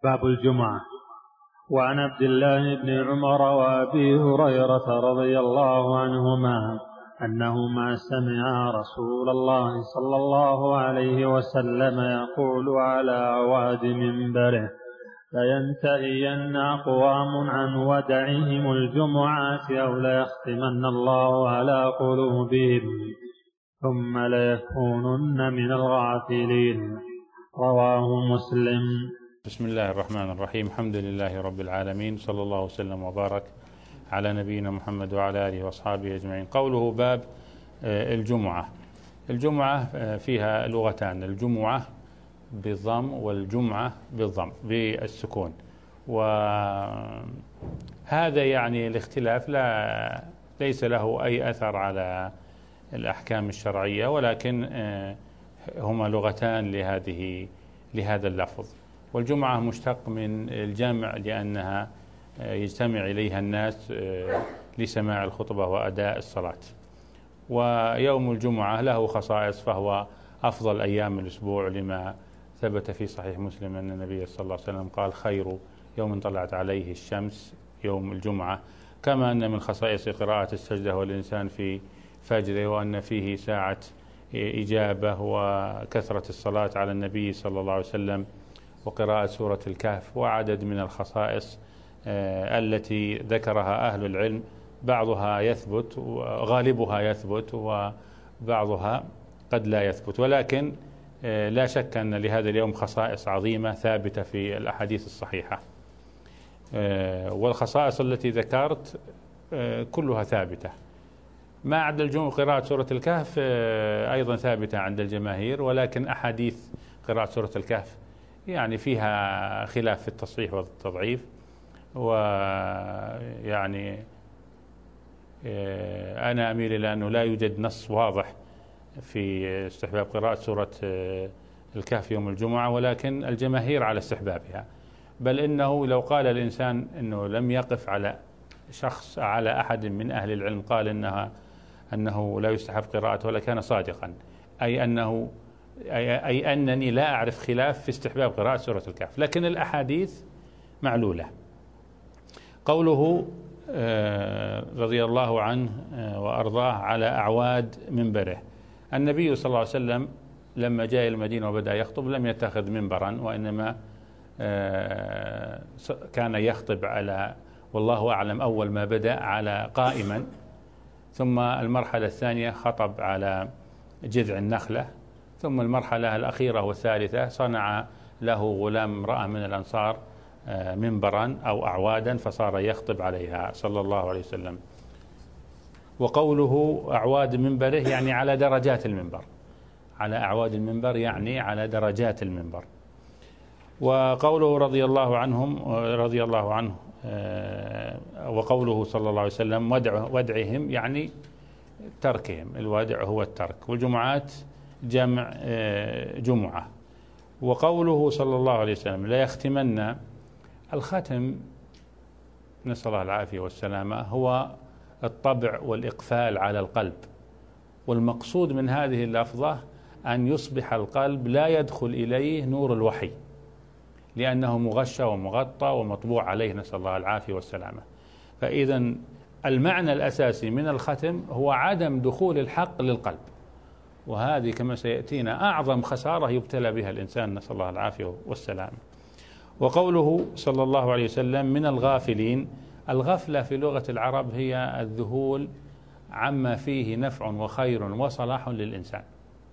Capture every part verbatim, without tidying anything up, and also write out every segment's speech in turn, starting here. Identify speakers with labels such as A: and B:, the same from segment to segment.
A: باب الجمعة. وعن عبد الله بن عمر وأبي هريرة رضي الله عنهما أنهما سمعا رسول الله صلى الله عليه وسلم يقول على أعواد منبره: لينتهين أقوام عن ودعهم الجمعات أو ليختمن الله على قلوبهم ثم ليكونن من الغافلين. رواه مسلم.
B: بسم الله الرحمن الرحيم. الحمد لله رب العالمين، صلى الله وسلم وبارك على نبينا محمد وعلى آله وأصحابه أجمعين. قوله باب الجمعة. الجمعة فيها لغتان: الجمعة بالضم والجمعة بالضم بالسكون، وهذا يعني الاختلاف لا ليس له أي أثر على الأحكام الشرعية، ولكن هما لغتان لهذه لهذا اللفظ. والجمعة مشتق من الجمع لأنها يجتمع إليها الناس لسماع الخطبة وأداء الصلاة. ويوم الجمعة له خصائص، فهو أفضل أيام الأسبوع لما ثبت في صحيح مسلم أن النبي صلى الله عليه وسلم قال: خير يوم طلعت عليه الشمس يوم الجمعة. كما أن من خصائص قراءة السجدة والإنسان في فجره، وأن فيه ساعة إجابة، وكثرة الصلاة على النبي صلى الله عليه وسلم، وقراءة سورة الكهف، وعدد من الخصائص التي ذكرها أهل العلم. بعضها يثبت وغالبها يثبت، وبعضها قد لا يثبت، ولكن لا شك أن لهذا اليوم خصائص عظيمة ثابتة في الأحاديث الصحيحة. والخصائص التي ذكرت كلها ثابتة. ما عدا الجمعة قراءة سورة الكهف أيضا ثابتة عند الجماهير، ولكن أحاديث قراءة سورة الكهف يعني فيها خلاف في التصحيح والتضعيف. ويعني أنا أميل إلى أنه لا يوجد نص واضح في استحباب قراءة سورة الكهف يوم الجمعة، ولكن الجماهير على استحبابها. بل إنه لو قال الإنسان أنه لم يقف على شخص على أحد من أهل العلم قال إنها أنه لا يستحب قراءته لكان صادقا، أي أنه أي أنني لا أعرف خلاف في استحباب قراءة سورة الكهف، لكن الأحاديث معلولة. قوله رضي الله عنه وأرضاه على أعواد منبره. النبي صلى الله عليه وسلم لما جاء المدينة وبدأ يخطب لم يتخذ منبرا، وإنما كان يخطب على، والله أعلم، أول ما بدأ على قائما، ثم المرحلة الثانية خطب على جذع النخلة، ثم المرحلة الأخيرة والثالثة صنع له غلام امرأة من الأنصار منبرا أو أعوادا فصار يخطب عليها صلى الله عليه وسلم. وقوله أعواد منبره يعني على درجات المنبر، على أعواد المنبر يعني على درجات المنبر. وقوله رضي الله عنهم رضي الله عنه وقوله صلى الله عليه وسلم ودع ودعهم يعني تركهم، الودع هو الترك، والجمعات جمع جمعة. وقوله صلى الله عليه وسلم لا يختمن، الختم نسأل الله العافية والسلامة هو الطبع والإقفال على القلب، والمقصود من هذه اللفظة أن يصبح القلب لا يدخل إليه نور الوحي، لأنه مغشى ومغطى ومطبوع عليه نسأل الله العافية والسلامة. فإذا المعنى الأساسي من الختم هو عدم دخول الحق للقلب، وهذه كما سيأتينا أعظم خسارة يبتلى بها الإنسان نسأل الله العافية والسلامة. وقوله صلى الله عليه وسلم من الغافلين، الغفلة في لغة العرب هي الذهول عما فيه نفع وخير وصلاح للإنسان.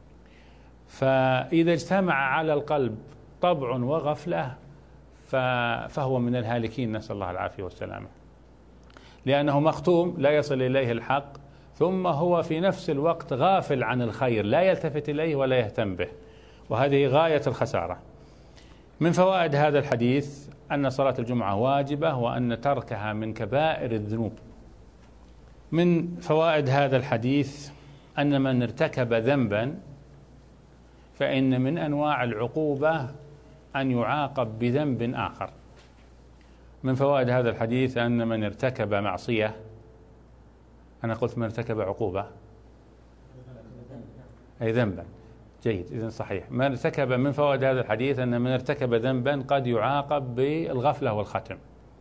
B: فإذا اجتمع على القلب طبع وغفلة فهو من الهالكين نسأل الله العافية والسلامة، لأنه مختوم لا يصل إليه الحق، ثم هو في نفس الوقت غافل عن الخير لا يلتفت إليه ولا يهتم به، وهذه غاية الخسارة. من فوائد هذا الحديث أن صلاة الجمعة واجبة، وأن تركها من كبائر الذنوب. من فوائد هذا الحديث أن من ارتكب ذنبا فإن من أنواع العقوبة أن يعاقب بذنب آخر. من فوائد هذا الحديث أن من ارتكب معصية، أنا قلت من ارتكب عقوبة أي ذنبا، جيد، إذن صحيح. من ارتكب من فوائد هذا الحديث أن من ارتكب ذنبا قد يعاقب بالغفلة والختم،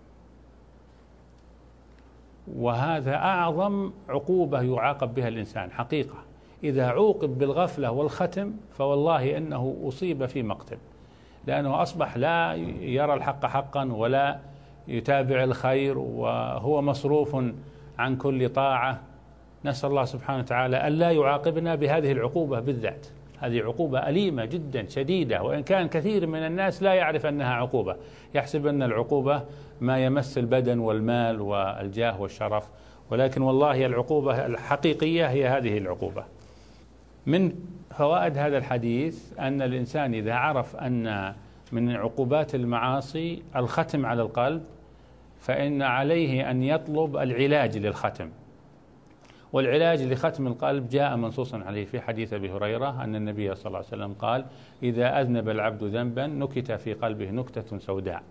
B: وهذا أعظم عقوبة يعاقب بها الإنسان حقيقة. إذا عوقب بالغفلة والختم فوالله إنه أصيب في مقتل، لأنه أصبح لا يرى الحق حقا ولا يتابع الخير، وهو مصروف عن كل طاعة. نسأل الله سبحانه وتعالى ألا يعاقبنا بهذه العقوبة بالذات. هذه عقوبة أليمة جدا شديدة، وإن كان كثير من الناس لا يعرف أنها عقوبة، يحسب أن العقوبة ما يمس البدن والمال والجاه والشرف، ولكن والله العقوبة الحقيقية هي هذه العقوبة. من فوائد هذا الحديث أن الإنسان إذا عرف أن من عقوبات المعاصي الختم على القلب، فإن عليه أن يطلب العلاج للختم. والعلاج لختم القلب جاء منصوصا عليه في حديث أبي هريرة أن النبي صلى الله عليه وسلم قال: إذا أذنب العبد ذنبا نكت في قلبه نكتة سوداء،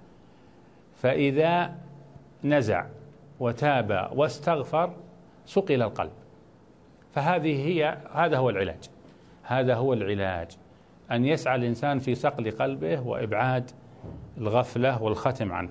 B: فإذا نزع وتاب واستغفر صقل القلب. فهذه هي هذا هو العلاج، هذا هو العلاج، أن يسعى الإنسان في صقل قلبه وإبعاد الغفلة والختم عنه.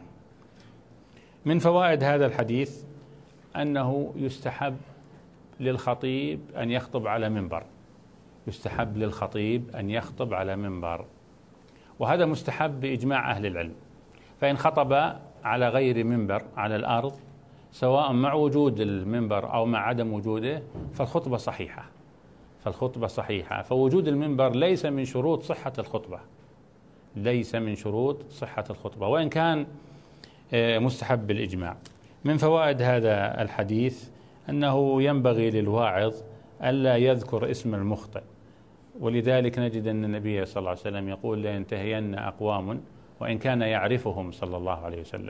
B: من فوائد هذا الحديث أنه يستحب للخطيب أن يخطب على منبر، يستحب للخطيب أن يخطب على منبر، وهذا مستحب بإجماع أهل العلم. فإن خطب على غير منبر على الأرض، سواء مع وجود المنبر أو مع عدم وجوده، فالخطبة صحيحة، فالخطبة صحيحة. فوجود المنبر ليس من شروط صحة الخطبة، ليس من شروط صحة الخطبة، وإن كان مستحب بالإجماع. من فوائد هذا الحديث أنه ينبغي للواعظ ألا يذكر اسم المخطئ، ولذلك نجد أن النبي صلى الله عليه وسلم يقول: لينتهين أقوام، وإن كان يعرفهم صلى الله عليه وسلم.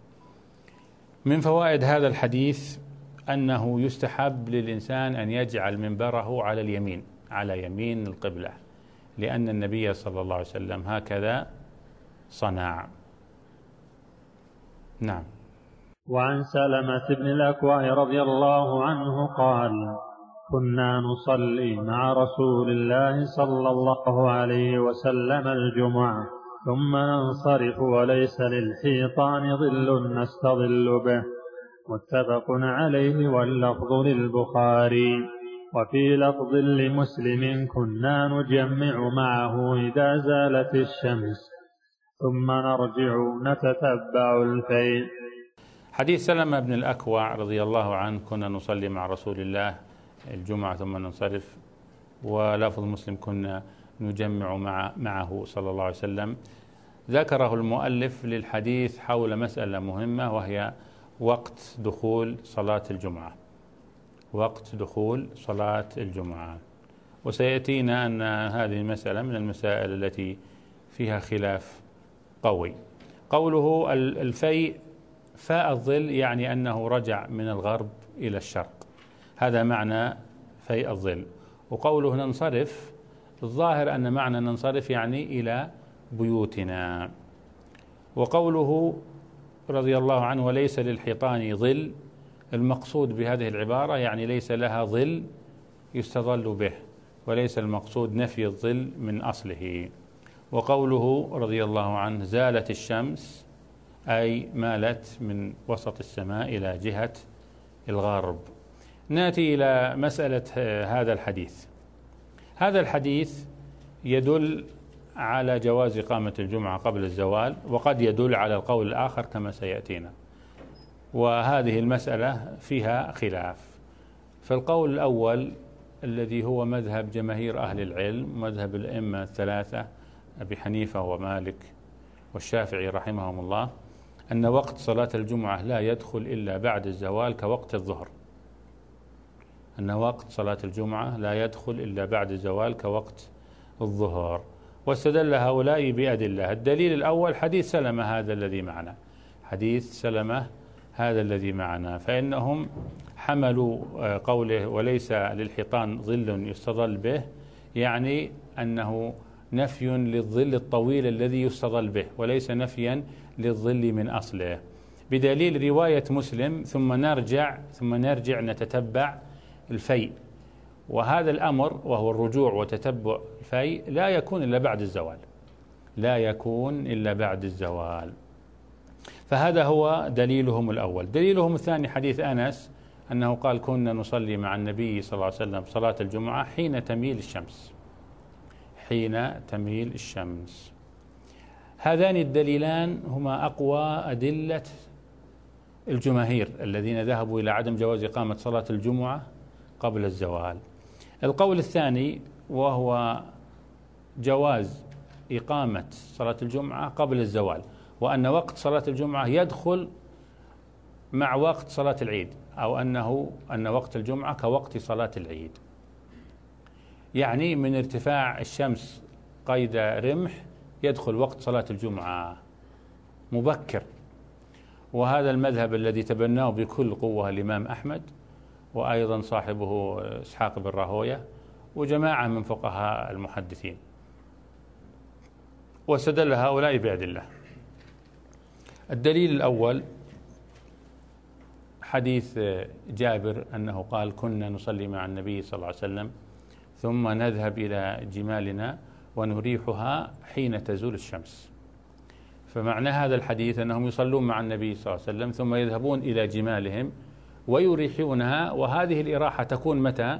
B: من فوائد هذا الحديث أنه يستحب للإنسان أن يجعل منبره على اليمين، على يمين القبلة، لأن النبي صلى الله عليه وسلم هكذا صنع. نعم.
A: وعن سلمة بن الأكوع رضي الله عنه قال: كنا نصلي مع رسول الله صلى الله عليه وسلم الجمعة، ثم ننصرف وليس للحيطان ظل نستظل به. متفق عليه، واللفظ للبخاري. وفي لفظ لمسلم: كنا نجمع معه إذا زالت الشمس ثم نرجع نتتبع الفيل.
B: حديث سلمة بن الأكوع رضي الله عنه: كنا نصلي مع رسول الله الجمعة ثم ننصرف. ولفظ مسلم: كنا نجمع مع معه صلى الله عليه وسلم. ذكره المؤلف للحديث حول مسألة مهمة، وهي وقت دخول صلاة الجمعة، وقت دخول صلاة الجمعة. وسيأتينا أن هذه المسألة من المسائل التي فيها خلاف قوي. قوله الفيء، فاء الظل، يعني أنه رجع من الغرب إلى الشرق، هذا معنى فيء الظل. وقوله ننصرف، الظاهر أن معنى ننصرف يعني إلى بيوتنا. وقوله رضي الله عنه: وليس للحيطان ظل، المقصود بهذه العبارة يعني ليس لها ظل يستظل به، وليس المقصود نفي الظل من أصله. وقوله رضي الله عنه: زالت الشمس، أي مالت من وسط السماء إلى جهة الغرب. نأتي إلى مسألة هذا الحديث. هذا الحديث يدل على جواز إقامة الجمعة قبل الزوال، وقد يدل على القول الآخر كما سيأتينا، وهذه المسألة فيها خلاف. فالقول الأول الذي هو مذهب جماهير أهل العلم، مذهب الأئمة الثلاثة أبي حنيفة ومالك والشافعي رحمهم الله، أن وقت صلاة الجمعة لا يدخل إلا بعد الزوال كوقت الظهر، أن وقت صلاة الجمعة لا يدخل إلا بعد الزوال كوقت الظهر. واستدل هؤلاء بأدلة. الدليل الأول حديث سلمة هذا الذي معنا، حديث سلمة هذا الذي معنا، فإنهم حملوا قوله وليس للحيطان ظل يستظل به، يعني أنه نفي للظل الطويل الذي يستظل به، وليس نفيا للظل من أصله، بدليل رواية مسلم: ثم نرجع ثم نرجع نتتبع الفيء. وهذا الأمر وهو الرجوع وتتبع الفيء لا يكون إلا بعد الزوال، لا يكون إلا بعد الزوال. فهذا هو دليلهم الأول. دليلهم الثاني حديث أنس أنه قال كنا نصلي مع النبي صلى الله عليه وسلم صلاة الجمعة حين تميل الشمس، حين تميل الشمس. هذان الدليلان هما أقوى أدلة الجماهير الذين ذهبوا إلى عدم جواز إقامة صلاة الجمعة قبل الزوال. القول الثاني وهو جواز إقامة صلاة الجمعة قبل الزوال، وأن وقت صلاة الجمعة يدخل مع وقت صلاة العيد، أو أنه أن وقت الجمعة كوقت صلاة العيد، يعني من ارتفاع الشمس قيد رمح يدخل وقت صلاة الجمعة مبكر. وهذا المذهب الذي تبناه بكل قوة الإمام أحمد، وأيضا صاحبه إسحاق بن راهويه وجماعة من فقهاء المحدثين، واستدل هؤلاء بأدلة. الدليل الأول حديث جابر أنه قال كنا نصلي مع النبي صلى الله عليه وسلم ثم نذهب إلى جمالنا ونريحها حين تزول الشمس. فمعنى هذا الحديث أنهم يصلون مع النبي صلى الله عليه وسلم ثم يذهبون إلى جمالهم ويريحونها، وهذه الإراحة تكون متى؟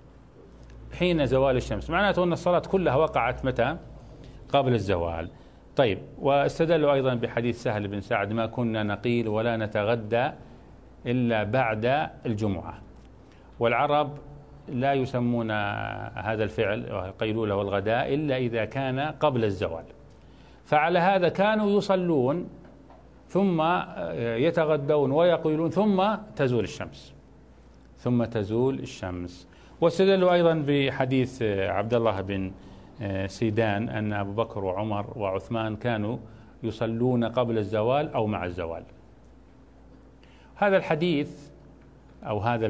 B: حين زوال الشمس. معناته أن الصلاة كلها وقعت متى؟ قبل الزوال. طيب، واستدلوا أيضا بحديث سهل بن سعد ما كنا نقيل ولا نتغدى إلا بعد الجمعة، والعرب لا يسمون هذا الفعل القيلولة والغداء إلا إذا كان قبل الزوال. فعلى هذا كانوا يصلون ثم يتغدون ويقيلون ثم تزول الشمس، ثم تزول الشمس. واستدلوا أيضا بحديث عبد الله بن سيدان أن أبو بكر وعمر وعثمان كانوا يصلون قبل الزوال أو مع الزوال. هذا الحديث أو هذا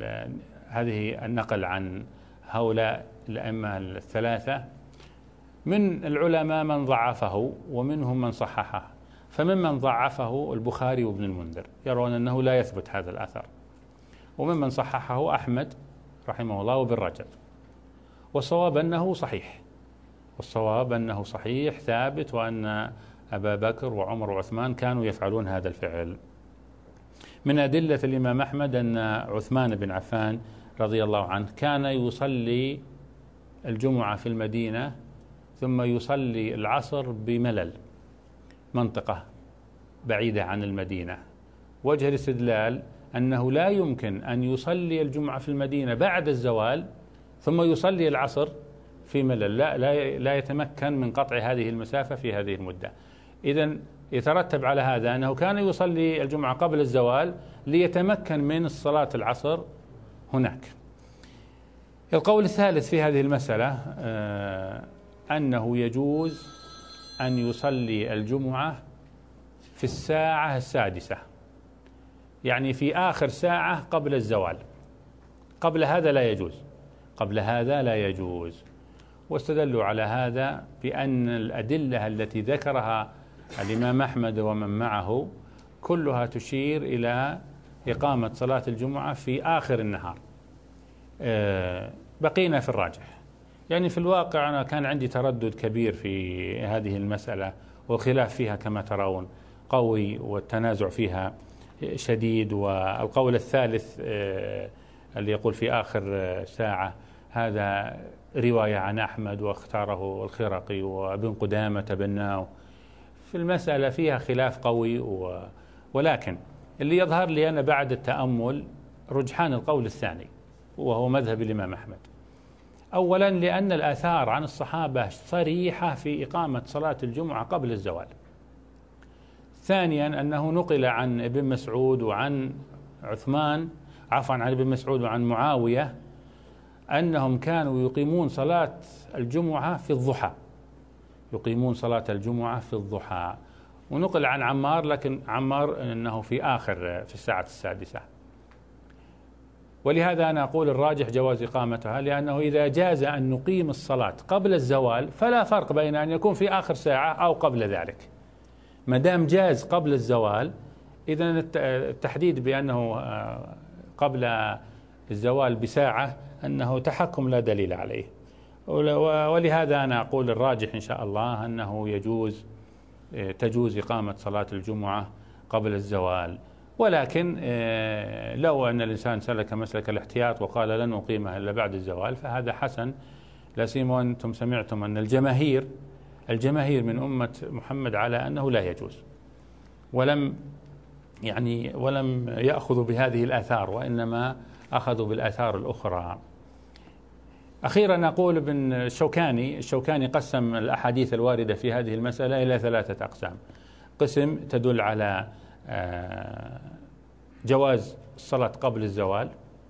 B: هذه النقل عن هؤلاء الأئمة الثلاثة من العلماء من ضعفه ومنهم من صححه. فممن ضعفه البخاري وابن المنذر يرون أنه لا يثبت هذا الأثر، وممن صححه أحمد رحمه الله وابن رجب. والصواب أنه صحيح، والصواب أنه صحيح ثابت، وأن أبا بكر وعمر وعثمان كانوا يفعلون هذا الفعل. من أدلة الإمام أحمد أن عثمان بن عفان رضي الله عنه كان يصلي الجمعة في المدينة ثم يصلي العصر بملل، منطقة بعيدة عن المدينة. وجه الاستدلال أنه لا يمكن أن يصلي الجمعة في المدينة بعد الزوال ثم يصلي العصر في ملل، لا, لا, لا يتمكن من قطع هذه المسافة في هذه المدة. إذن يترتب على هذا أنه كان يصلي الجمعة قبل الزوال ليتمكن من الصلاة العصر هناك. القول الثالث في هذه المسألة آه أنه يجوز أن يصلي الجمعة في الساعة السادسة، يعني في آخر ساعة قبل الزوال. قبل هذا لا يجوز، قبل هذا لا يجوز. واستدلوا على هذا بأن الأدلة التي ذكرها الإمام أحمد ومن معه كلها تشير إلى إقامة صلاة الجمعة في آخر النهار. بقينا في الراجح. يعني في الواقع أنا كان عندي تردد كبير في هذه المسألة، والخلاف فيها كما ترون قوي، والتنازع فيها شديد. والقول الثالث اللي يقول في آخر ساعة هذا رواية عن أحمد واختاره الخرقي وابن قدامة تبناه. في المسألة فيها خلاف قوي، و... ولكن اللي يظهر لي أنا بعد التأمل رجحان القول الثاني وهو مذهب الإمام أحمد. أولا لأن الآثار عن الصحابة صريحة في إقامة صلاة الجمعة قبل الزوال. ثانيا أنه نقل عن ابن مسعود وعن عثمان عفوا عن ابن مسعود وعن معاوية أنهم كانوا يقيمون صلاة الجمعة في الضحى، يقيمون صلاة الجمعة في الضحى. ونقل عن عمار، لكن عمار أنه في آخر في الساعة السادسة. ولهذا أنا أقول الراجح جواز إقامتها، لأنه إذا جاز أن نقيم الصلاة قبل الزوال فلا فرق بين أن يكون في آخر ساعة أو قبل ذلك. ما دام جاز قبل الزوال، إذن التحديد بأنه قبل الزوال بساعة أنه تحكم لا دليل عليه. ولهذا أنا أقول الراجح إن شاء الله أنه يجوز تجوز إقامة صلاة الجمعة قبل الزوال، ولكن لو أن الإنسان سلك مسلك الاحتياط وقال لن أقيمها إلا بعد الزوال فهذا حسن، لا سيما أنتم سمعتم أن الجماهير الجماهير من أمة محمد على أنه لا يجوز، ولم يعني ولم يأخذوا بهذه الآثار وإنما أخذوا بالآثار الأخرى. أخيرا أقول ابن الشوكاني الشوكاني قسم الأحاديث الواردة في هذه المسألة إلى ثلاثة أقسام: قسم تدل على جواز الصلاة قبل الزوال،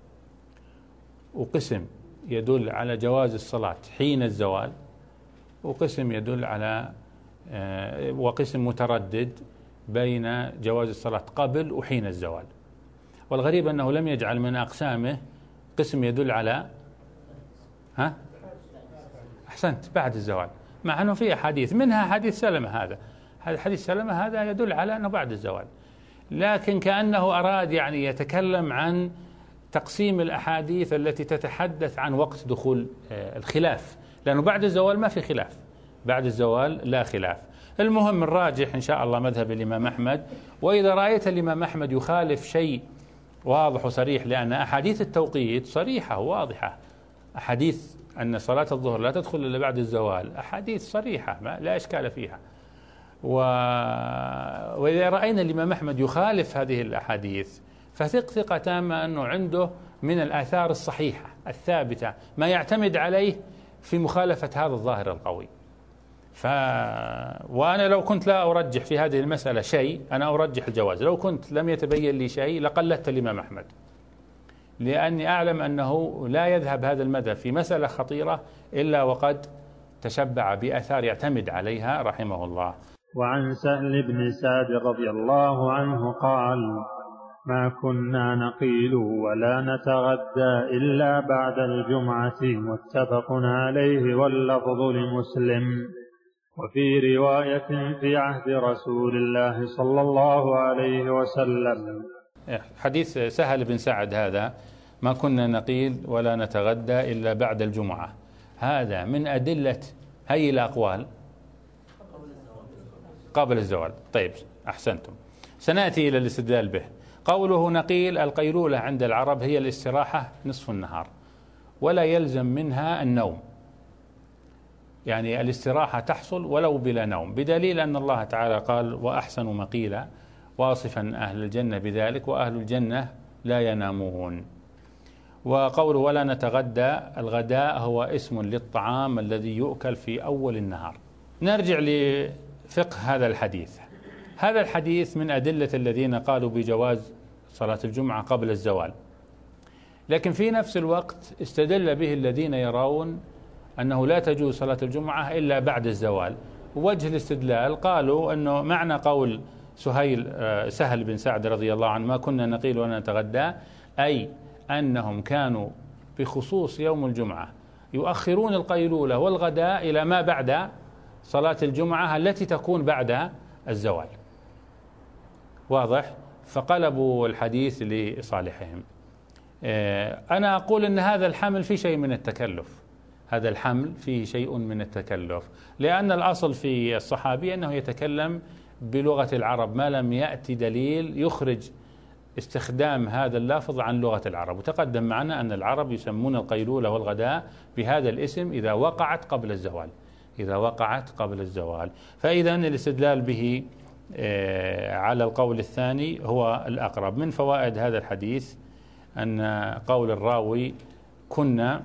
B: وقسم يدل على جواز الصلاة حين الزوال، وقسم يدل على وقسم متردد بين جواز الصلاة قبل وحين الزوال. والغريب أنه لم يجعل من أقسامه قسم يدل على ها أحسنت بعد الزوال، مع أنه في أحاديث منها حديث سلمة، هذا حديث سلمة هذا يدل على أنه بعد الزوال، لكن كأنه أراد يعني يتكلم عن تقسيم الأحاديث التي تتحدث عن وقت دخول الخلاف، لأنه بعد الزوال ما في خلاف، بعد الزوال لا خلاف. المهم الراجح إن شاء الله مذهب الإمام أحمد، وإذا رأيت الإمام أحمد يخالف شيء واضح وصريح، لأن أحاديث التوقيت صريحة وواضحة، أحاديث أن صلاة الظهر لا تدخل إلا بعد الزوال أحاديث صريحة ما لا إشكال فيها، و... وإذا رأينا الإمام أحمد يخالف هذه الأحاديث فثق ثقة تامة أنه عنده من الآثار الصحيحة الثابتة ما يعتمد عليه في مخالفة هذا الظاهر القوي. ف... وأنا لو كنت لا أرجح في هذه المسألة شيء، أنا أرجح الجواز، لو كنت لم يتبين لي شيء لقلدت الإمام أحمد، لأني أعلم أنه لا يذهب هذا المذهب في مسألة خطيرة إلا وقد تشبع بآثار يعتمد عليها رحمه الله.
A: وعن سهل بن سعد رضي الله عنه قال: ما كنا نقيل ولا نتغدى إلا بعد الجمعة، متفق عليه واللفظ لمسلم. وفي رواية في عهد رسول الله صلى الله عليه وسلم.
B: حديث سهل بن سعد هذا ما كنا نقيل ولا نتغدى إلا بعد الجمعة، هذا من أدلة هي الأقوال قبل الزوال. طيب أحسنتم، سنأتي إلى الاستدلال به. قوله نقيل، القيلولة عند العرب هي الاستراحة نصف النهار ولا يلزم منها النوم، يعني الاستراحة تحصل ولو بلا نوم، بدليل أن الله تعالى قال: وأحسن مقيلا، واصفا أهل الجنة بذلك، وأهل الجنة لا ينامون. وقوله ولا نتغدى، الغداء هو اسم للطعام الذي يؤكل في أول النهار. نرجع لفقه هذا الحديث. هذا الحديث من أدلة الذين قالوا بجواز صلاة الجمعة قبل الزوال، لكن في نفس الوقت استدل به الذين يرون أنه لا تجوز صلاة الجمعة إلا بعد الزوال. ووجه الاستدلال قالوا أنه معنى قول سهيل سهل بن سعد رضي الله عنه: ما كنا نقيل ولا نتغدى، أي أنهم كانوا بخصوص يوم الجمعة يؤخرون القيلولة والغداء إلى ما بعد صلاة الجمعة التي تكون بعد الزوال. واضح؟ فقلبوا الحديث لصالحهم. أنا أقول أن هذا الحمل فيه شيء من التكلف، هذا الحمل فيه شيء من التكلف، لأن الأصل في الصحابي أنه يتكلم بلغة العرب ما لم يأتي دليل يخرج استخدام هذا اللفظ عن لغة العرب. وتقدم معنا أن العرب يسمون القيلولة والغداء بهذا الاسم إذا وقعت قبل الزوال، إذا وقعت قبل الزوال. فإذا الاستدلال به على القول الثاني هو الأقرب. من فوائد هذا الحديث أن قول الراوي كنا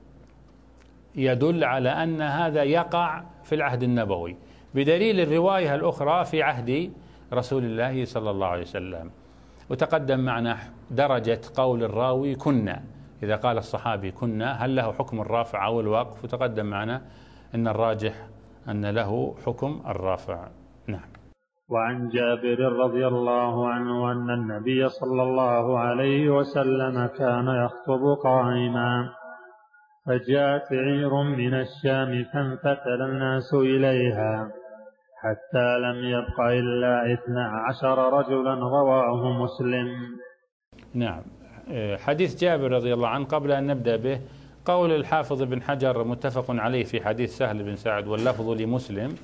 B: يدل على أن هذا يقع في العهد النبوي، بدليل الرواية الأخرى في عهد رسول الله صلى الله عليه وسلم. وتقدم معنا درجة قول الراوي كنا، إذا قال الصحابي كنا هل له حكم الرافع أو الوقف؟ وتقدم معنا أن الراجح أن له حكم الرافع. نعم.
A: وعن جابر رضي الله عنه أن النبي صلى الله عليه وسلم كان يخطب قائما، فجاءت عير من الشام فانفتل الناس إليها حتى لم يبق إلا اثنا عشر رجلا، رواه مسلم.
B: نعم. حديث جابر رضي الله عنه قبل أن نبدأ به، قول الحافظ بن حجر متفق عليه في حديث سهل بن سعد واللفظ لمسلم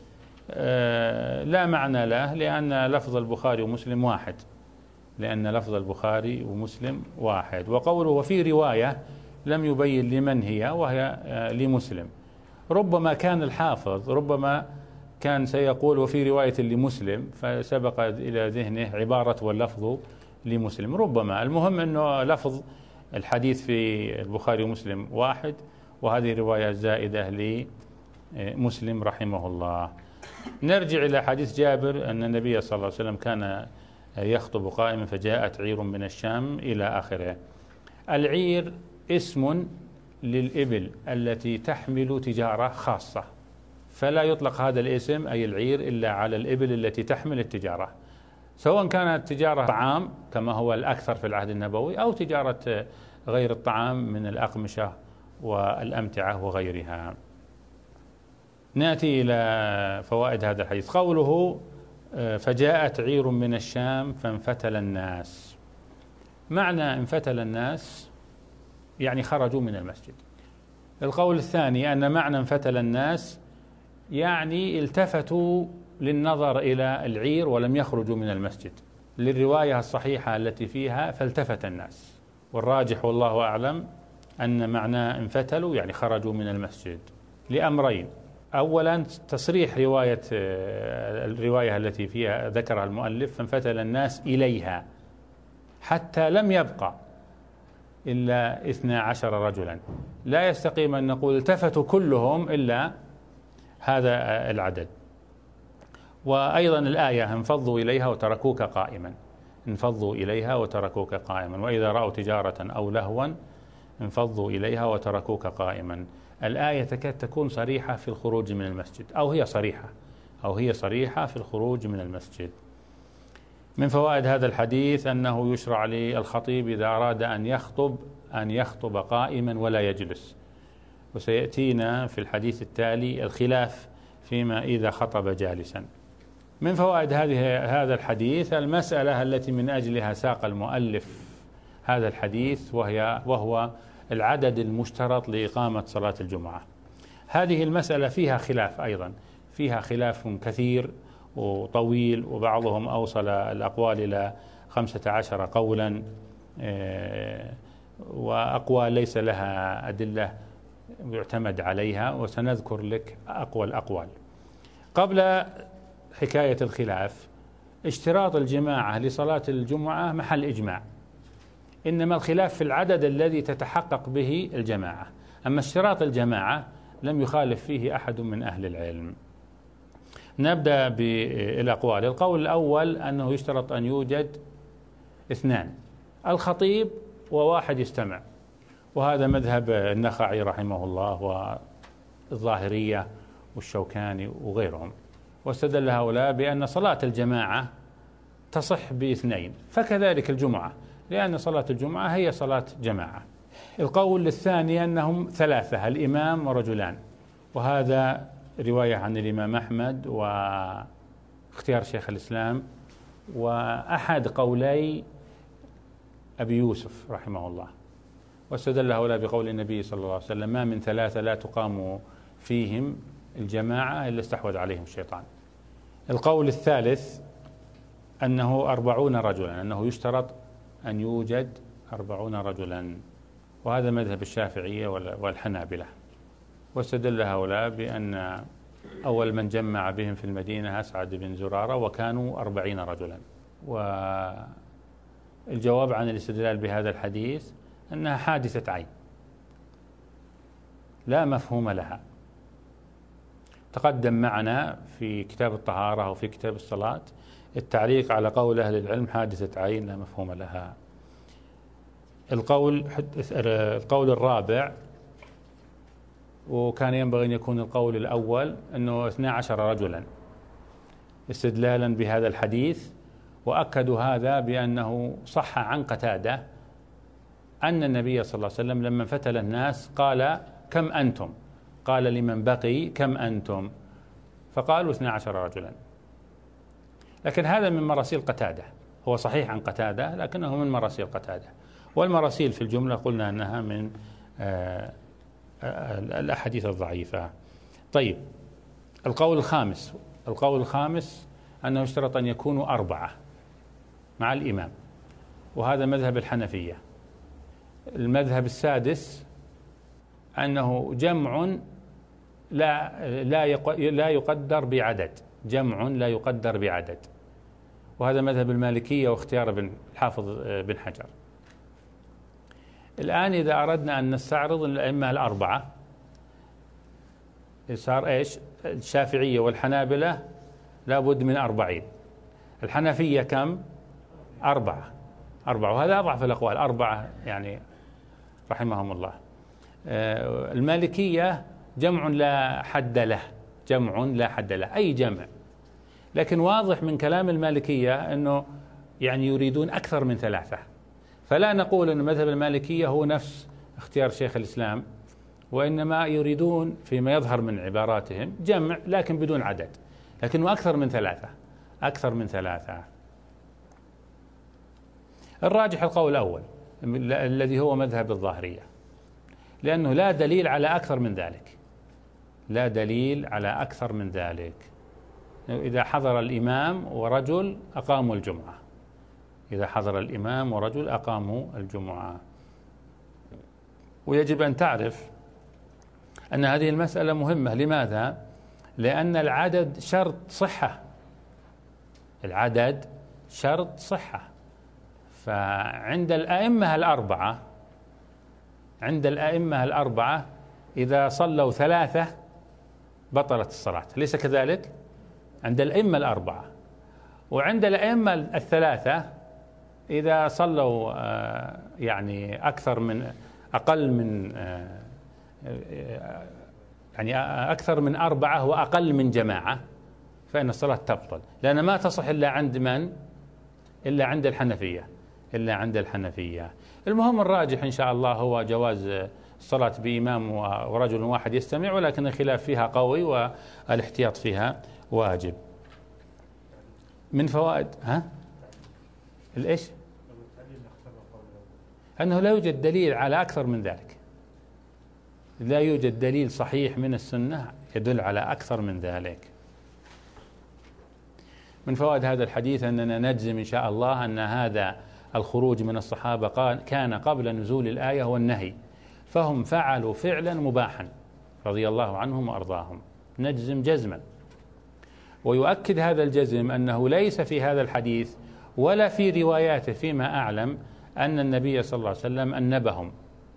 B: لا معنى له، لأن لفظ البخاري ومسلم واحد، لأن لفظ البخاري ومسلم واحد. وقوله وفي رواية لم يبين لمن هي، وهي لمسلم. ربما كان الحافظ ربما كان سيقول وفي رواية لمسلم، فسبق إلى ذهنه عبارة واللفظ لمسلم، ربما. المهم أنه لفظ الحديث في البخاري ومسلم واحد، وهذه رواية زائدة لمسلم رحمه الله. نرجع إلى حديث جابر أن النبي صلى الله عليه وسلم كان يخطب قائما فجاءت عير من الشام إلى آخره. العير اسم للإبل التي تحمل تجارة خاصة، فلا يطلق هذا الاسم أي العير إلا على الإبل التي تحمل التجارة، سواء كانت تجارة طعام كما هو الأكثر في العهد النبوي، أو تجارة غير الطعام من الأقمشة والأمتعة وغيرها. نأتي إلى فوائد هذا الحديث. قوله فجاءت عير من الشام فانفتل الناس، معنى انفتل الناس يعني خرجوا من المسجد. القول الثاني أن معنى انفتل الناس يعني التفتوا للنظر إلى العير ولم يخرجوا من المسجد، للرواية الصحيحة التي فيها فالتفت الناس، والراجح والله أعلم أن معنى انفتلوا يعني خرجوا من المسجد لأمرين. أولا تصريح رواية الرواية التي فيها ذكرها المؤلف فانفتل الناس إليها حتى لم يبقى إلا اثنا عشر رجلا، لا يستقيم أن نقول التفتوا كلهم إلا هذا العدد. وأيضا الآية انفضوا إليها وتركوك قائما، انفضوا إليها وتركوك قائما، وإذا رأوا تجارة أو لهوا انفضوا إليها وتركوك قائما. الآية تكاد تكون صريحة في الخروج من المسجد، أو هي صريحة أو هي صريحة في الخروج من المسجد. من فوائد هذا الحديث أنه يشرع للخطيب إذا أراد أن يخطب أن يخطب قائما ولا يجلس، وسيأتينا في الحديث التالي الخلاف فيما إذا خطب جالسا. من فوائد هذه هذا الحديث المسألة التي من أجلها ساق المؤلف هذا الحديث، وهي وهو العدد المشترط لإقامة صلاة الجمعة. هذه المسألة فيها خلاف، أيضا فيها خلاف كثير وطويل، وبعضهم أوصل الأقوال إلى خمسة عشر قولا، وأقوال ليس لها أدلة يعتمد عليها، وسنذكر لك أقوى الأقوال. قبل حكاية الخلاف، اشتراط الجماعة لصلاة الجمعة محل إجماع، إنما الخلاف في العدد الذي تتحقق به الجماعة. أما اشتراط الجماعة لم يخالف فيه أحد من أهل العلم. نبدأ بالأقوال. القول الأول أنه يشترط أن يوجد اثنان، الخطيب وواحد يستمع، وهذا مذهب النخعي رحمه الله والظاهرية والشوكاني وغيرهم. واستدل هؤلاء بأن صلاة الجماعة تصح باثنين، فكذلك الجمعة، لأن صلاة الجمعة هي صلاة جماعة. القول الثاني أنهم ثلاثة، الإمام ورجلان، وهذا رواية عن الإمام أحمد واختيار شيخ الإسلام وأحد قولي أبي يوسف رحمه الله. واستدل هؤلاء بقول النبي صلى الله عليه وسلم ما من ثلاثة لا تقام فيهم الجماعة إلا استحوذ عليهم الشيطان. القول الثالث أنه أربعون رجلا، أنه يشترط أن يوجد أربعون رجلا، وهذا مذهب الشافعية والحنابلة. واستدل هؤلاء بأن أول من جمع بهم في المدينة أسعد بن زرارة وكانوا أربعين رجلا. والجواب عن الاستدلال بهذا الحديث أنها حادثة عين لا مفهوم لها. تقدم معنا في كتاب الطهارة وفي كتاب الصلاة التعليق على قول أهل العلم حادثة عين لا مفهوم لها. القول القول الرابع، وكان ينبغي أن يكون القول الأول، أنه اثنا عشر رجلا استدلالا بهذا الحديث، وأكدوا هذا بأنه صح عن قتادة أن النبي صلى الله عليه وسلم لما فتل الناس قال كم أنتم؟ قال لمن بقي كم أنتم؟ فقالوا اثنا عشر رجلا. لكن هذا من مراسيل قتادة، هو صحيح عن قتادة لكنه من مراسيل قتادة. والمراسيل في الجملة قلنا أنها من الأحاديث الضعيفة. طيب، القول الخامس القول الخامس أنه يشترط أن يكونوا أربعة مع الإمام، وهذا مذهب الحنفية. المذهب السادس أنه جمع لا لا يقدر بعدد، جمع لا يقدر بعدد، وهذا مذهب المالكية واختيار ابن الحافظ بن حجر. الآن إذا أردنا أن نستعرض الأئمة الأربعة، صار إيش؟ الشافعية والحنابلة لابد من أربعين، الحنفية كم؟ أربعة أربعة وهذا أضعف الأقوال، أربعة يعني رحمهم الله. المالكية جمع لا حد له، جمع لا حد له، أي جمع، لكن واضح من كلام المالكية أنه يعني يريدون أكثر من ثلاثة، فلا نقول أن مذهب المالكية هو نفس اختيار شيخ الإسلام، وإنما يريدون فيما يظهر من عباراتهم جمع لكن بدون عدد، لكنه أكثر من ثلاثة، أكثر من ثلاثة. الراجح القول الأول الذي هو مذهب الظاهرية، لأنه لا دليل على أكثر من ذلك، لا دليل على أكثر من ذلك. إذا حضر الإمام ورجل أقاموا الجمعة، إذا حضر الإمام ورجل أقاموا الجمعة. ويجب أن تعرف أن هذه المسألة مهمة. لماذا؟ لأن العدد شرط صحة، العدد شرط صحة. فعند الأئمة الأربعة عند الأئمة الأربعة إذا صلوا ثلاثة بطلت الصلاة، ليس كذلك؟ عند الأئمة الأربعة. وعند الأئمة الثلاثة إذا صلوا يعني أكثر من أقل من يعني أكثر من أربعة وأقل من جماعة فإن الصلاة تبطل، لأن ما تصح إلا عند من؟ إلا عند الحنفية، إلا عند الحنفية. المهم الراجح إن شاء الله هو جواز الصلاة بإمام ورجل واحد يستمع، ولكن الخلاف فيها قوي والاحتياط فيها واجب. من فوائد ها الإيش؟ أنه لا يوجد دليل على أكثر من ذلك، لا يوجد دليل صحيح من السنة يدل على أكثر من ذلك. من فوائد هذا الحديث أننا نجزم إن شاء الله أن هذا الخروج من الصحابة كان قبل نزول الآية والنهي، فهم فعلوا فعلا مباحا رضي الله عنهم وأرضاهم، نجزم جزما. ويؤكد هذا الجزم أنه ليس في هذا الحديث ولا في رواياته فيما أعلم أن النبي صلى الله عليه وسلم أنبهم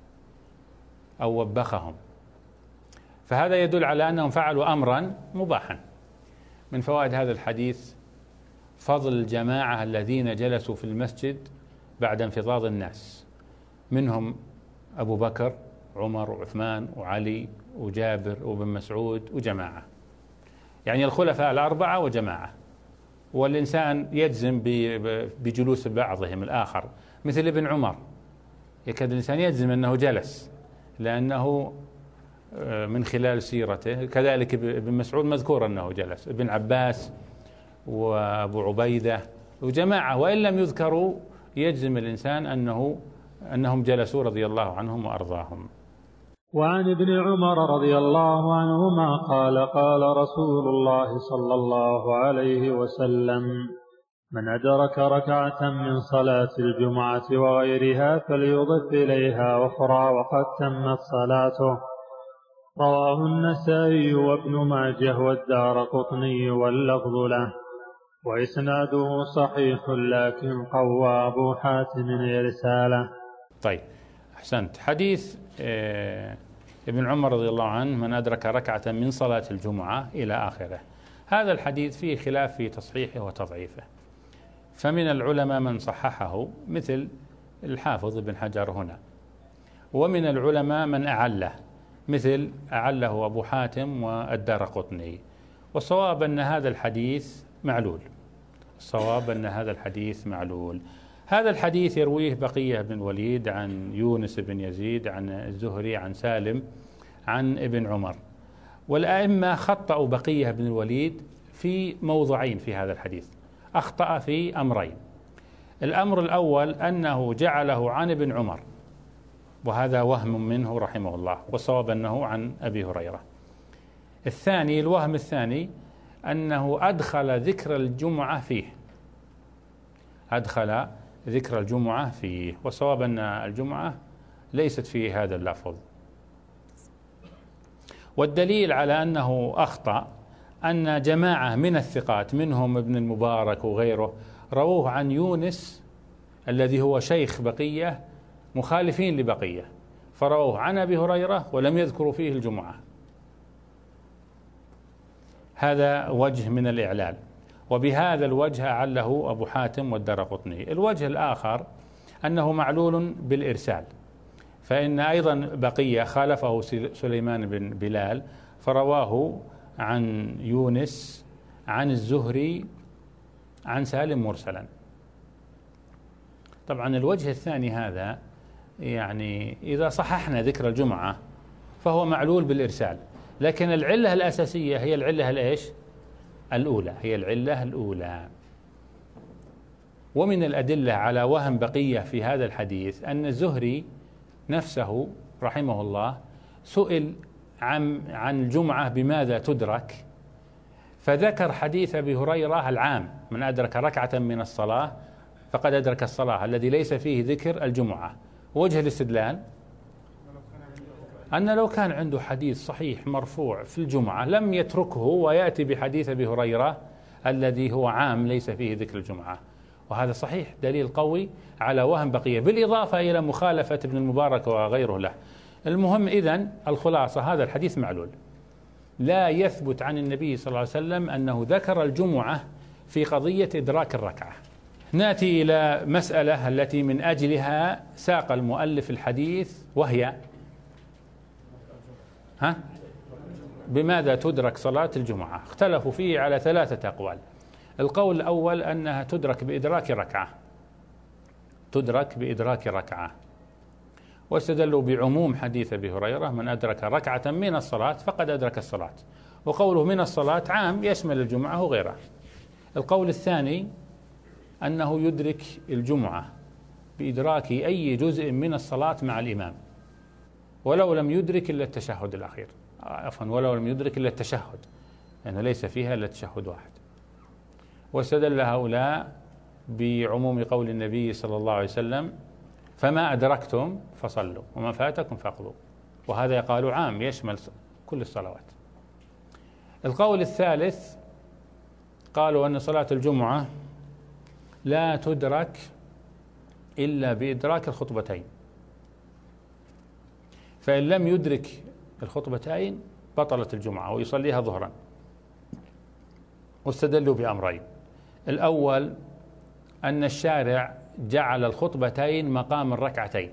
B: أو وبخهم، فهذا يدل على أنهم فعلوا أمرا مباحا. من فوائد هذا الحديث فضل الجماعة الذين جلسوا في المسجد بعد انفضاض الناس، منهم أبو بكر عمر وعثمان وعلي وجابر وابن مسعود وجماعة، يعني الخلفاء الأربعة وجماعة. والإنسان يجزم بجلوس بعضهم الآخر، مثل ابن عمر يكاد الإنسان يجزم أنه جلس لأنه من خلال سيرته. كذلك ابن مسعود مذكور أنه جلس، ابن عباس وأبو عبيدة وجماعة، وإن لم يذكروا يجزم الإنسان أنه أنهم جلسوا رضي الله عنهم وأرضاهم.
A: وعن ابن عمر رضي الله عنهما قال قال رسول الله صلى الله عليه وسلم: من أدرك ركعة من صلاة الجمعة وغيرها فليضف إليها أخرى وقد تمت صلاته. رواه النسائي وابن ماجه والدارقطني واللفظ له، وإسناده صحيح لكن قوى أبو حاتم إرساله.
B: طيب أحسنت. حديث ابن عمر رضي الله عنه: من أدرك ركعة من صلاة الجمعة إلى آخره. هذا الحديث فيه خلاف في تصحيحه وتضعيفه، فمن العلماء من صححه مثل الحافظ ابن حجر هنا، ومن العلماء من أعله مثل أعله أبو حاتم والدارقطني. والصواب أن هذا الحديث معلول، الصواب أن هذا الحديث معلول. هذا الحديث يرويه بقية بن الوليد عن يونس بن يزيد عن الزهري عن سالم عن ابن عمر، والأئمة خطأوا بقية بن الوليد في موضعين في هذا الحديث، أخطأ في أمرين. الأمر الأول أنه جعله عن ابن عمر، وهذا وهم منه رحمه الله، والصواب أنه عن أبي هريرة. الثاني، الوهم الثاني أنه أدخل ذكر الجمعة فيه، أدخل ذكر الجمعة فيه، والصواب أن الجمعة ليست في هذا اللفظ. والدليل على أنه أخطأ أن جماعة من الثقات منهم ابن المبارك وغيره رووه عن يونس الذي هو شيخ بقية مخالفين لبقية، فرووه عن أبي هريرة ولم يذكروا فيه الجمعة. هذا وجه من الإعلال، وبهذا الوجه أعله أبو حاتم والدارقطني. الوجه الآخر أنه معلول بالإرسال، فإن أيضا بقية خالفه سليمان بن بلال فرواه عن يونس عن الزهري عن سالم مرسلا. طبعا الوجه الثاني هذا يعني إذا صححنا ذكر الجمعة فهو معلول بالإرسال، لكن العلة الأساسية هي العلة الإيش؟ الأولى، هي العلة الأولى. ومن الأدلة على وهم بقية في هذا الحديث أن الزهري نفسه رحمه الله سئل عن عن الجمعة بماذا تدرك، فذكر حديث أبي هريرة العام: من أدرك ركعة من الصلاة فقد أدرك الصلاة، الذي ليس فيه ذكر الجمعة. وجه الاستدلال أن لو كان عنده حديث صحيح مرفوع في الجمعة لم يتركه ويأتي بحديث أبي هريرة الذي هو عام ليس فيه ذكر الجمعة، وهذا صحيح دليل قوي على وهم بقية، بالإضافة إلى مخالفة ابن المبارك وغيره له. المهم إذن الخلاصة هذا الحديث معلول، لا يثبت عن النبي صلى الله عليه وسلم أنه ذكر الجمعة في قضية إدراك الركعة. نأتي إلى مسألة التي من أجلها ساق المؤلف الحديث، وهي ها بماذا تدرك صلاة الجمعة. اختلفوا فيه على ثلاثة أقوال. القول الأول أنها تدرك بإدراك ركعة، تدرك بإدراك ركعة، واستدلوا بعموم حديث أبي هريرة: من أدرك ركعة من الصلاة فقد أدرك الصلاة، وقوله من الصلاة عام يشمل الجمعة وغيرها. القول الثاني أنه يدرك الجمعة بإدراك أي جزء من الصلاة مع الإمام، ولو لم يدرك إلا التشهد الأخير، عفوا ولو لم يدرك إلا التشهد، لأنه ليس فيها إلا تشهد واحد. واستدل هؤلاء بعموم قول النبي صلى الله عليه وسلم: فما أدركتم فصلوا وما فاتكم فاقضوا، وهذا يقال عام يشمل كل الصلوات. القول الثالث قالوا أن صلاة الجمعة لا تدرك إلا بإدراك الخطبتين، فإن لم يدرك الخطبتين بطلت الجمعة ويصليها ظهرا. واستدلوا بأمرين: الأول أن الشارع جعل الخطبتين مقام الركعتين،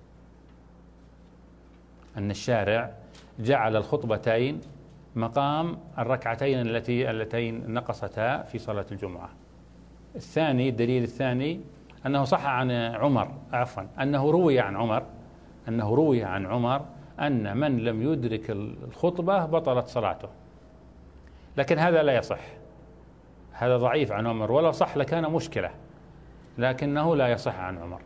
B: أن الشارع جعل الخطبتين مقام الركعتين التي اللتين نقصتا في صلاة الجمعة. الثاني، الدليل الثاني أنه صح عن عمر عفوا أنه روي عن عمر أنه روي عن عمر أن من لم يدرك الخطبة بطلت صلاته، لكن هذا لا يصح، هذا ضعيف عن عمر، ولو صح لكان مشكلة، لكنه لا يصح عن عمر.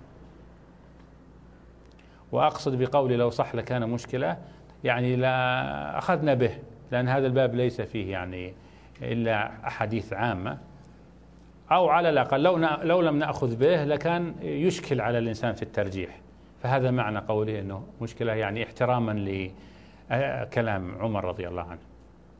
B: وأقصد بقولي لو صح لكان مشكلة يعني لا أخذنا به، لأن هذا الباب ليس فيه يعني إلا أحاديث عامة، أو على الأقل لو لو لم نأخذ به لكان يشكل على الإنسان في الترجيح. فهذا معنى قوله أنه مشكلة، يعني احتراما لكلام عمر رضي الله عنه.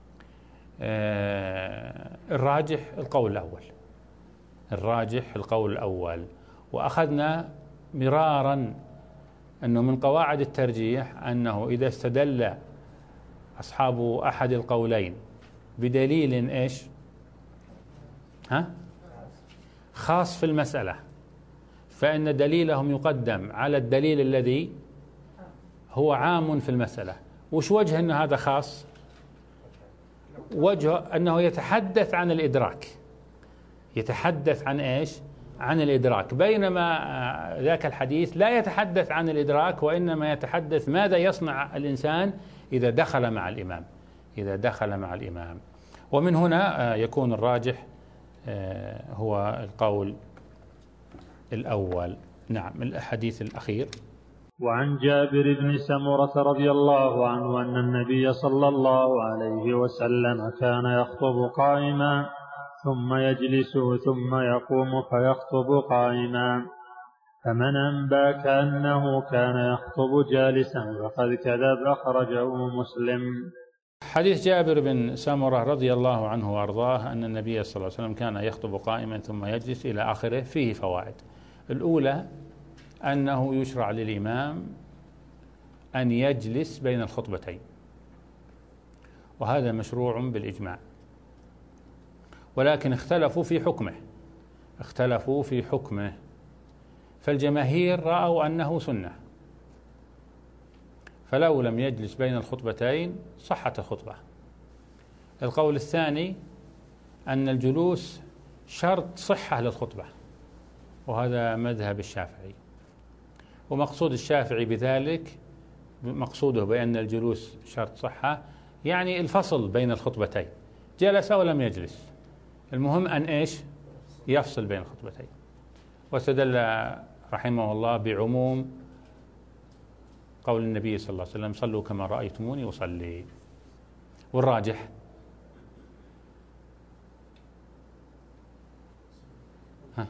B: الراجح القول الأول، الراجح القول الأول. وأخذنا مرارا أنه من قواعد الترجيح أنه إذا استدل أصحاب أحد القولين بدليل إيش ها خاص في المسألة، فإن دليلهم يقدم على الدليل الذي هو عام في المسألة. وش وجه أن هذا خاص؟ وجه أنه يتحدث عن الإدراك، يتحدث عن إيش؟ عن الإدراك، بينما ذاك الحديث لا يتحدث عن الإدراك، وإنما يتحدث ماذا يصنع الإنسان إذا دخل مع الإمام، إذا دخل مع الإمام. ومن هنا يكون الراجح هو القول الأول. نعم، الحديث الأخير.
A: وعن جابر بن سمرة رضي الله عنه أن النبي صلى الله عليه وسلم كان يخطب قائما ثم يجلس ثم يقوم فيخطب قائما، فمن أنباك أنه كان يخطب جالسا فقد كذب. أخرجه مسلم.
B: حديث جابر بن سمرة رضي الله عنه وأرضاه أن النبي صلى الله عليه وسلم كان يخطب قائما ثم يجلس إلى آخره. فيه فوائد. الأولى أنه يشرع للإمام أن يجلس بين الخطبتين، وهذا مشروع بالإجماع، ولكن اختلفوا في حكمه اختلفوا في حكمه فالجماهير رأوا أنه سنة، فلو لم يجلس بين الخطبتين صحت الخطبة. القول الثاني أن الجلوس شرط صحة للخطبة، وهذا مذهب الشافعي، ومقصود الشافعي بذلك مقصوده بأن الجلوس شرط صحة يعني الفصل بين الخطبتين، جلس أو لم يجلس، المهم أن إيش يفصل بين الخطبتين. واستدل رحمه الله بعموم قول النبي صلى الله عليه وسلم صلوا كما رأيتموني أصلي. والراجح ها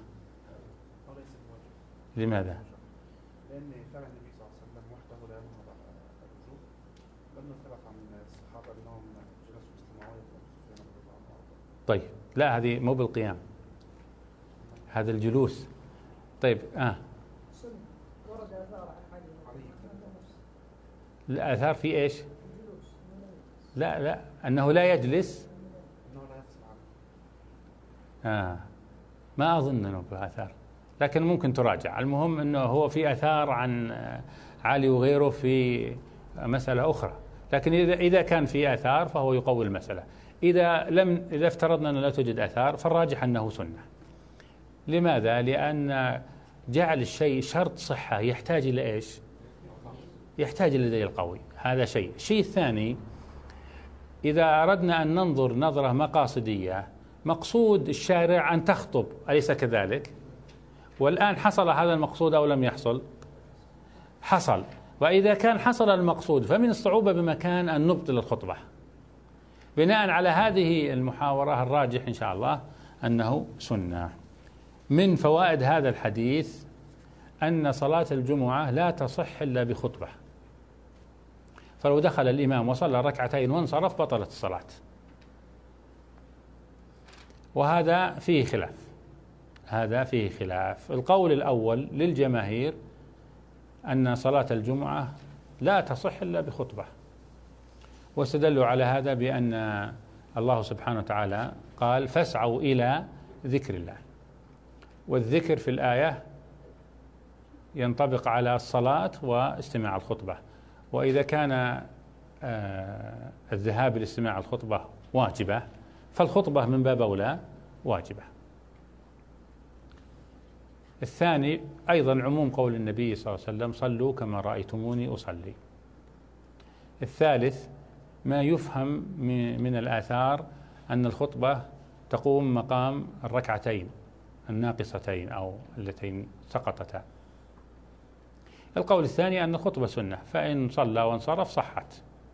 B: لماذا؟
C: لأن فعل النبي صلى الله عليه وسلم وحده لا يمنع الوجوب، لم نثبت عن الصحابة أنهم جلسوا باستماعية.
B: طيب لا، هذه مو بالقيام، هذا الجلوس. طيب آه
D: ورد آثار عن علي.
B: الآثار في إيش؟ لا لا أنه لا يجلس،
C: أنه لا يفصل عنه.
B: آه ما أظن أنه في آثار، لكن ممكن تراجع. المهم أنه هو في آثار عن علي وغيره في مسألة أخرى، لكن إذا إذا كان في آثار فهو يقوي المسألة. إذا لم إذا افترضنا أن لا توجد آثار فالراجح أنه سنة. لماذا؟ لأن جعل الشيء شرط صحة يحتاج إلى إيش؟ يحتاج إلى دليل قوي. هذا شيء. الشيء الثاني، إذا أردنا أن ننظر نظرة مقاصدية، مقصود الشارع أن تخطب، أليس كذلك؟ والآن حصل هذا المقصود أو لم يحصل؟ حصل. وإذا كان حصل المقصود فمن الصعوبة بمكان أن نبطل الخطبة. بناء على هذه المحاورة الراجح إن شاء الله أنه سنة. من فوائد هذا الحديث أن صلاة الجمعة لا تصح إلا بخطبة، فلو دخل الإمام وصلى ركعتين وانصرف بطلت الصلاة، وهذا فيه خلاف هذا فيه خلاف. القول الأول للجماهير أن صلاة الجمعة لا تصح إلا بخطبة، واستدلوا على هذا بأن الله سبحانه وتعالى قال فاسعوا إلى ذكر الله، والذكر في الآية ينطبق على الصلاة واستماع الخطبة. وإذا كان الذهاب لاستماع الخطبة واجبة فالخطبة من باب أولى واجبة. الثاني أيضا عموم قول النبي صلى الله عليه وسلم صلوا كما رأيتموني أصلي. الثالث ما يفهم من الآثار أن الخطبة تقوم مقام الركعتين الناقصتين أو اللتين سقطتا. القول الثاني أن الخطبة سنة، فإن صلى وانصرف صحت.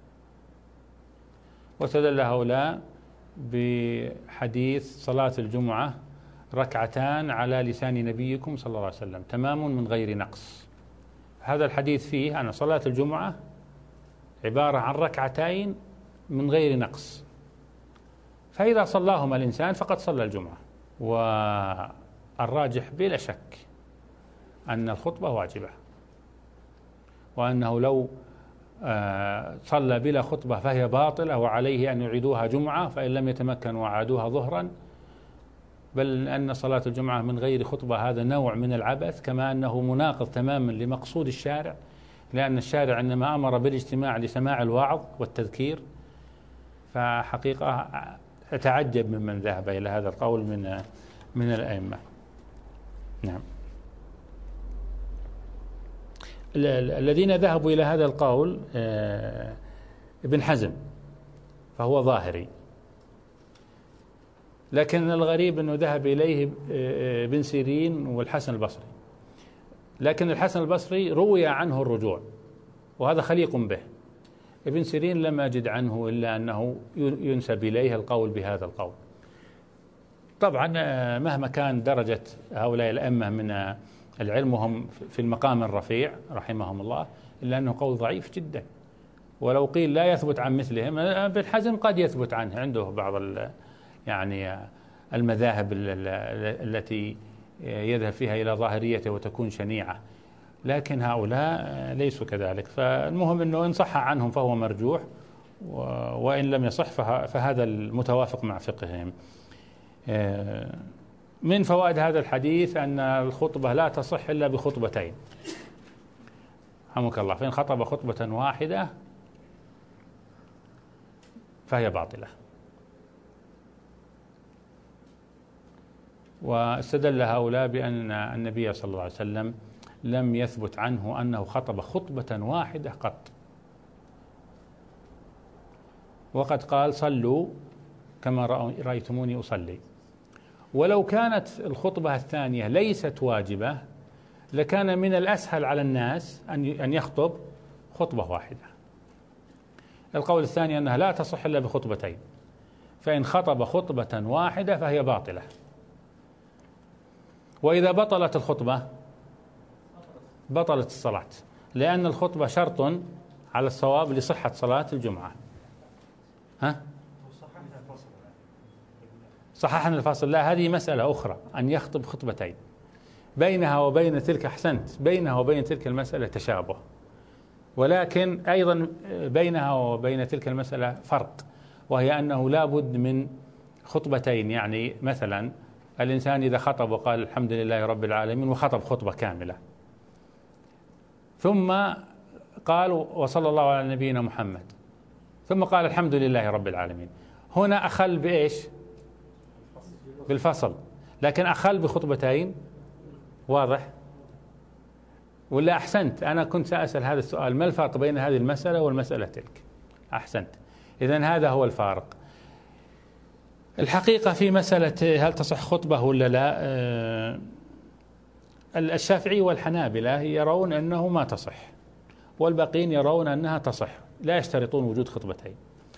B: واستدل هؤلاء بحديث صلاة الجمعة ركعتان على لسان نبيكم صلى الله عليه وسلم تمام من غير نقص. هذا الحديث فيه أن صلاة الجمعة عبارة عن ركعتين من غير نقص، فإذا صلاهما الإنسان فقد صلى الجمعة. والراجح بلا شك أن الخطبة واجبة، وأنه لو صلى بلا خطبة فهي باطلة وعليه أن يعيدوها جمعة، فإن لم يتمكن وعادوها ظهرا. بل أن صلاة الجمعة من غير خطبة هذا نوع من العبث، كما أنه مناقض تماما لمقصود الشارع، لأن الشارع إنما أمر بالاجتماع لسماع الوعظ والتذكير. فحقيقة أتعجب ممن ذهب إلى هذا القول من من الأئمة. نعم. الذين ذهبوا إلى هذا القول ابن حزم فهو ظاهري، لكن الغريب أنه ذهب إليه ابن سيرين والحسن البصري. لكن الحسن البصري روي عنه الرجوع، وهذا خليق به. ابن سيرين لم أجد عنه إلا أنه ينسب إليه القول بهذا القول. طبعا مهما كان درجة هؤلاء الأئمة من العلم وهم في المقام الرفيع رحمهم الله، إلا أنه قول ضعيف جدا، ولو قيل لا يثبت عن مثلهم، ابن حزم قد يثبت عنه، عنده بعض يعني المذاهب التي يذهب فيها إلى ظاهريته وتكون شنيعة، لكن هؤلاء ليسوا كذلك. فالمهم أنه إن صح عنهم فهو مرجوح، وإن لم يصح فهذا المتوافق مع فقههم. من فوائد هذا الحديث أن الخطبة لا تصح إلا بخطبتين، رحمك الله، فإن خطب خطبة واحدة فهي باطلة. واستدل هؤلاء بأن النبي صلى الله عليه وسلم لم يثبت عنه أنه خطب خطبة واحدة قط، وقد قال صلوا كما رأيتموني أصلي. ولو كانت الخطبة الثانية ليست واجبة لكان من الأسهل على الناس أن يخطب خطبة واحدة. القول الثاني أنها لا تصح إلا بخطبتين، فإن خطب خطبة واحدة فهي باطلة. وإذا بطلت الخطبة بطلت الصلاة، لأن الخطبة شرط على الصواب لصحة صلاة الجمعة. ها؟ صححنا الفصل، لا، هذه مسألة أخرى، أن يخطب خطبتين بينها وبين تلك، أحسنت، بينها وبين تلك المسألة تشابه، ولكن أيضا بينها وبين تلك المسألة فرق، وهي أنه لا بد من خطبتين. يعني مثلا الإنسان إذا خطب وقال الحمد لله رب العالمين وخطب خطبة كاملة، ثم قال وصلى الله على نبينا محمد، ثم قال الحمد لله رب العالمين، هنا أخل بإيش؟ بالفصل، لكن أخل بخطبتين. واضح ولا؟ أحسنت، أنا كنت سأسأل هذا السؤال، ما الفرق بين هذه المسألة والمسألة تلك؟ أحسنت، إذن هذا هو الفارق. الحقيقة في مسألة هل تصح خطبة ولا لا، الشافعي والحنابلة يرون أنه ما تصح، والباقين يرون أنها تصح، لا يشترطون وجود خطبتين.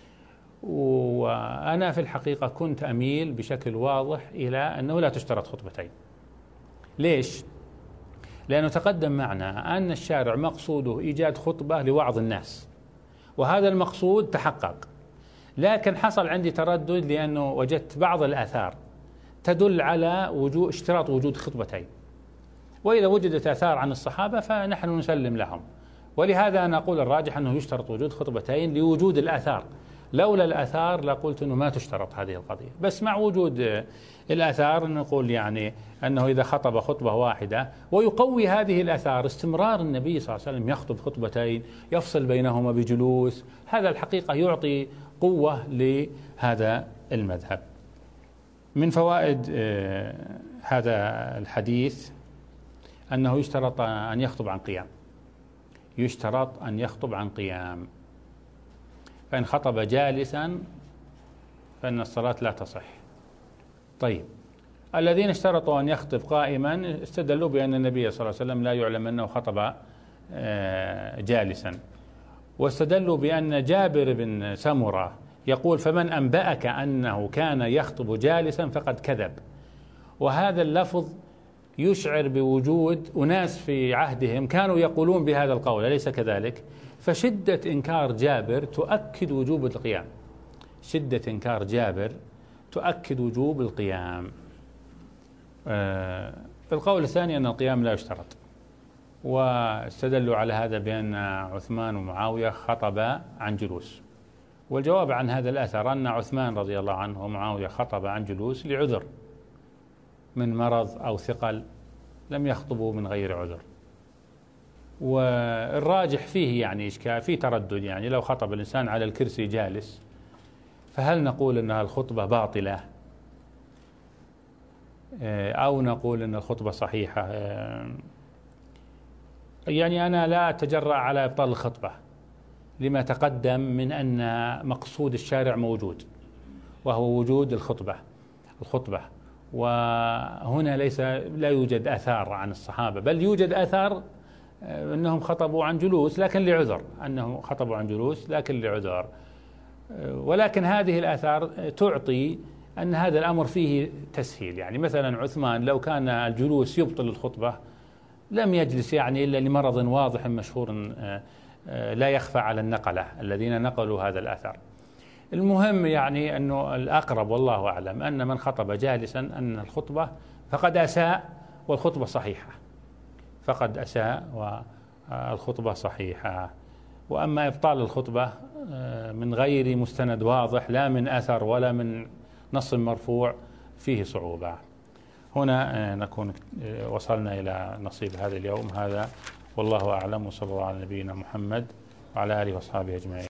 B: وأنا في الحقيقة كنت أميل بشكل واضح إلى أنه لا تشترط خطبتين. ليش؟ لأنه تقدم معنا أن الشارع مقصوده إيجاد خطبة لوعظ الناس، وهذا المقصود تحقق، لكن حصل عندي تردد لأنه وجدت بعض الآثار تدل على وجود اشتراط وجود خطبتين، وإذا وجدت آثار عن الصحابة فنحن نسلم لهم، ولهذا نقول الراجح أنه يشترط وجود خطبتين لوجود الآثار. لولا الآثار لقلت أنه ما تشترط هذه القضية، بس مع وجود الآثار نقول يعني أنه إذا خطب خطبة واحدة، ويقوي هذه الآثار استمرار النبي صلى الله عليه وسلم يخطب خطبتين يفصل بينهما بجلوس، هذا الحقيقة يعطي قوة لهذا المذهب. من فوائد هذا الحديث أنه يشترط أن يخطب عن قيام، يشترط أن يخطب عن قيام، فإن خطب جالسا فإن الصلاة لا تصح. طيب، الذين اشترطوا أن يخطب قائما استدلوا بأن النبي صلى الله عليه وسلم لا يعلم أنه خطب جالسا، واستدلوا بأن جابر بن سمرة يقول فمن أنبأك أنه كان يخطب جالسا فقد كذب، وهذا اللفظ يشعر بوجود أناس في عهدهم كانوا يقولون بهذا القول، أليس كذلك؟ فشدة إنكار جابر تؤكد وجوب القيام، شدة إنكار جابر تؤكد وجوب القيام. آه القول الثاني أن القيام لا يشترط، واستدلوا على هذا بأن عثمان ومعاوية خطبا عن جلوس، والجواب عن هذا الأثر أن عثمان رضي الله عنه ومعاوية خطبا عن جلوس لعذر من مرض أو ثقل، لم يخطبوا من غير عذر. والراجح فيه يعني إشكال، فيه تردد، يعني لو خطب الإنسان على الكرسي جالس فهل نقول أنها الخطبة باطلة أو نقول أن الخطبة صحيحة؟ يعني أنا لا أتجرأ على إبطال الخطبة لما تقدم من أن مقصود الشارع موجود، وهو وجود الخطبة الخطبة وهنا ليس لا يوجد آثار عن الصحابة، بل يوجد آثار أنهم خطبوا عن جلوس لكن لعذر، أنهم خطبوا عن جلوس لكن لعذر. ولكن هذه الآثار تعطي أن هذا الأمر فيه تسهيل. يعني مثلا عثمان لو كان الجلوس يبطل الخطبة لم يجلس يعني إلا لمرض واضح مشهور لا يخفى على النقلة الذين نقلوا هذا الأثر. المهم يعني أنه الأقرب والله أعلم أن من خطب جالسا أن الخطبة فقد أساء والخطبة صحيحة، فقد أساء والخطبة صحيحة. وأما إبطال الخطبة من غير مستند واضح لا من أثر ولا من نص مرفوع فيه صعوبة. هنا نكون وصلنا إلى نصيب هذا اليوم هذا، والله أعلم، وصلى الله على نبينا محمد وعلى آله وأصحابه أجمعين.